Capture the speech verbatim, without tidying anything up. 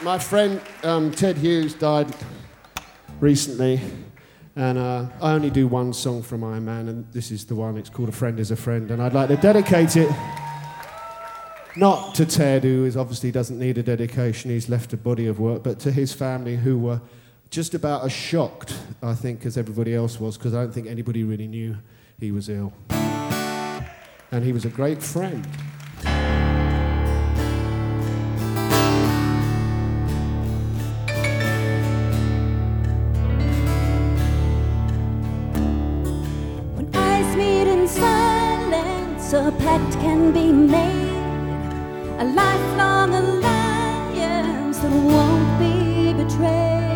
My friend um, Ted Hughes died recently, and uh, I only do one song from Iron Man, and this is the one. It's called A Friend Is a Friend, and I'd like to dedicate it not to Ted, who is obviously doesn't need a dedication, he's left a body of work, but to his family, who were just about as shocked, I think, as everybody else was, because I don't think anybody really knew he was ill. And he was a great friend. A pact can be made, a lifelong alliance that won't be betrayed.